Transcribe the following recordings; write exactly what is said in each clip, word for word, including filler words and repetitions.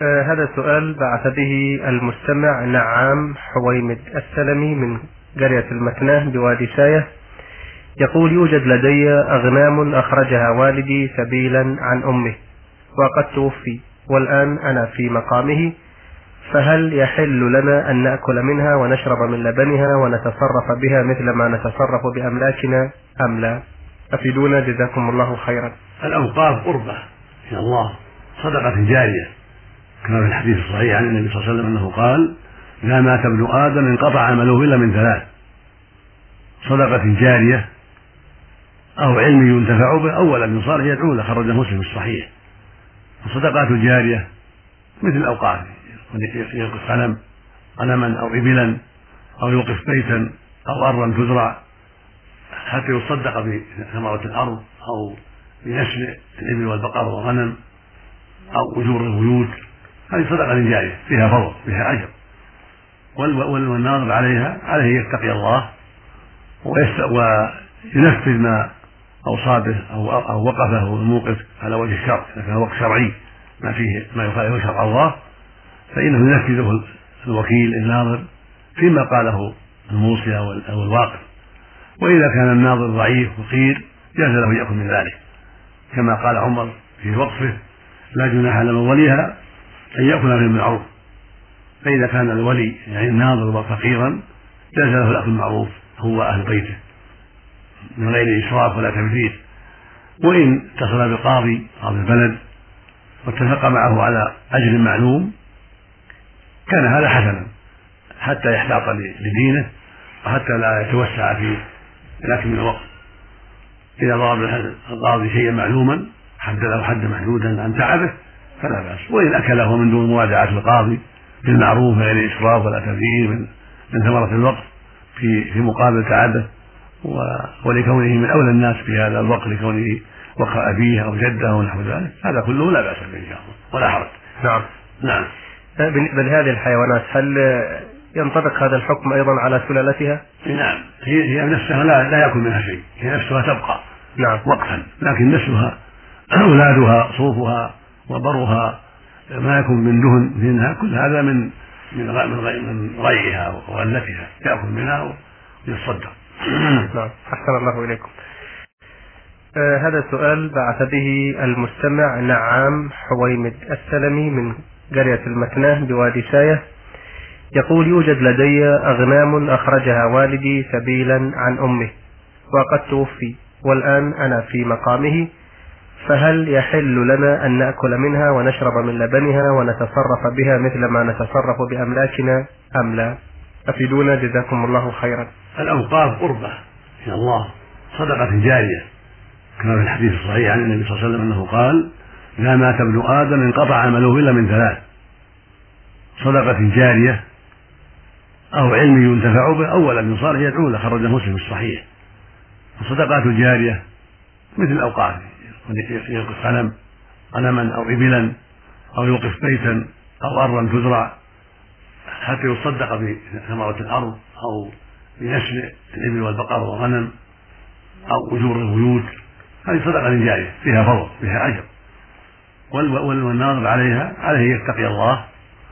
آه هذا سؤال بعث به المستمع نعام حويمد السلمي من قرية المكناه بوادي ساية. يقول: يوجد لدي أغنام أخرجها والدي سبيلا عن أمه وقد توفي، والآن أنا في مقامه، فهل يحل لنا أن نأكل منها ونشرب من لبنها ونتصرف بها مثل ما نتصرف بأملاكنا أم لا؟ أفيدونا جزاكم الله خيرا. الأوقاف قربة إلى الله، صدقة جارية، كما في الحديث الصحيح عن النبي صلى الله عليه وسلم أنه قال: إذا مات ابن آدم انقطع عمله إلا من ثلاث: صدقة جارية، أو علم ينتفع به، أو ولد صالح يدعو له، خرج مسلم الصحيح. الصدقات الجارية مثل الأوقاف، يوقف غنم غنما أو إبلا، أو يوقف بيتا أو أرضا تزرع حتى يصدق بثمرة الأرض، أو بنسل الإبل والبقر والغنم، أو أجور البيوت. هذه صدقة جارية فيها فضل، فيها أجر، والناظر عليها عليه يتقي الله وينفذ ما أوصى به أو وقفه الموقف على وجه الشرع. إذا كان وقف شرعي ما فيه ما يخالف شرع الله فإنه ينفذه الوكيل الناظر فيما قاله الموصي أو الواقف. وإذا كان الناظر ضعيف فقير جاز له يأكل من ذلك، كما قال عمر في وقفه: لا جناح على من وليها أن يأكل بالمعروف. فإذا كان الولي يعني الناظر فقيرا جاز له الأكل بالمعروف هو أهل بيته من غير إسراف ولا تبذير. وإن اتصل بقاضي قاضي البلد واتفق معه على أجر معلوم كان هذا حسنا، حتى يحتاط لدينه وحتى لا يتوسع في الأكل من الوقت. إذا ضرب القاضي شيئا معلوما حد له حد محدودا عن تعبه فلا بأس. وإن أكله من دون موادعة القاضي بالمعروف من غير إسراف ولا تبذير من, من ثمرة الوقت في في مقابل تعبه ولكونه من أولى الناس في هذا الوقت، لكونه وقف أبيه أو جده أو نحو ذلك، هذا كله لا بأس به إن شاء الله ولا حرج. نعم. نعم. بالنسبة لهذه الحيوانات هل ينطبق هذا الحكم أيضا على سلالتها؟ نعم، هي هي نفسها لا لا يأكل منها شيء، هي نفسها تبقى نعم وقفا، لكن نسلها أولادها صوفها وبرها ما يكون من دهن منها، كل هذا من من من ريعها وغلتها يأكل منها ويتصدق. نعم، أحسن الله إليكم. آه هذا سؤال بعث به المستمع نعام حويمد السلمي من قرية المكناه بوادي ساية. يقول: يوجد لدي أغنام أخرجها والدي سبيلا عن أمه وقد توفي، والآن أنا في مقامه، فهل يحل لنا أن نأكل منها ونشرب من لبنها ونتصرف بها مثل ما نتصرف بأملاكنا أم لا؟ أفيدونا جزاكم الله خيرا. الأوقاف قربة إلى الله، صدقة جارية، كما في الحديث الصحيح عن النبي صلى الله عليه وسلم أنه قال: إذا مات ابن آدم انقطع عمله إلا من ثلاث: صدقة جارية، أو علم ينتفع به، أو ولد صالح يدعو له، خرج مسلم الصحيح. الصدقات الجارية مثل الأوقاف، يوقف غنم غنما أو إبلا، أو يوقف بيتا أو أرضا تزرع حتى يصدق بثمرة الأرض، أو بنسل الإبل والبقر والغنم، أو أجور البيوت. هذه صدقة جارية فيها فضل، فيها أجر، والناظر عليها عليه يتقي الله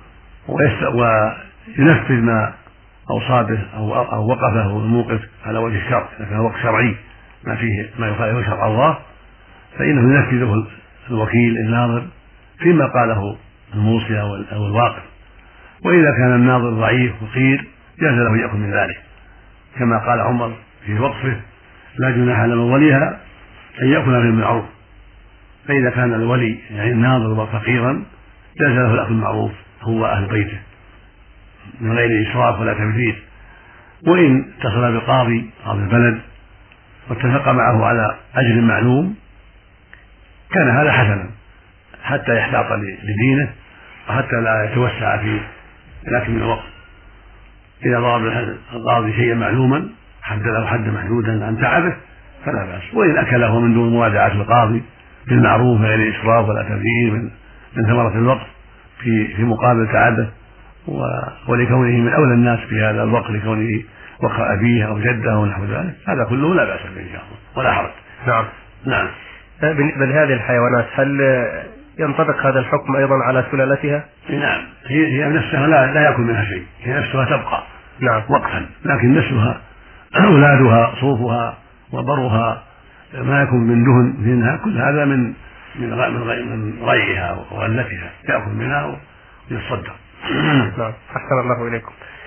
وينفذ ما أوصى به أو وقفه الموقف على وجه الشرع. إذا كان وقف شرعي ما فيه ما يخالف شرع الله فإنه ينفذه الوكيل الناظر فيما قاله الموصي أو الواقف. وإذا كان الناظر ضعيف فقير جاز له يأكل من ذلك، كما قال عمر في وقفه: لا جناح على من وليها أن يأكل بالمعروف. فإذا كان الولي يعني الناظر فقيرا جاز له الأكل بالمعروف هو أهل بيته من غير إسراف ولا تبذير. وإن اتصل بقاضي قاضي البلد واتفق معه على أجر معلوم كان هذا حسنا، حتى يحتاط لدينه وحتى لا يتوسع في الأكل من الوقت. إذا ضرب القاضي شيئا معلوما حد له حد محدودا عن تعبه فلا بأس. وإن أكله من دون موادعة القاضي بالمعروف من غير إسراف ولا تبذير من, من ثمرة الوقت في في مقابل تعبه ولكونه من أولى الناس في هذا الوقت، لكونه وقف أبيه أو جده أو نحو ذلك، هذا كله لا بأس به إن شاء الله ولا حرج. نعم. نعم. بالنسبة لهذه الحيوانات هل ينطبق هذا الحكم أيضا على سلالتها؟ نعم، هي هي نفسها لا, لا يأكل منها شيء، هي نفسها تبقى نعم وقفا، لكن نفسها أولادها صوفها وبرها ما يكون من دهن منها، كل هذا من من من ريعها وغلتها يأكل منها ويتصدق. نعم، أحسن الله إليكم.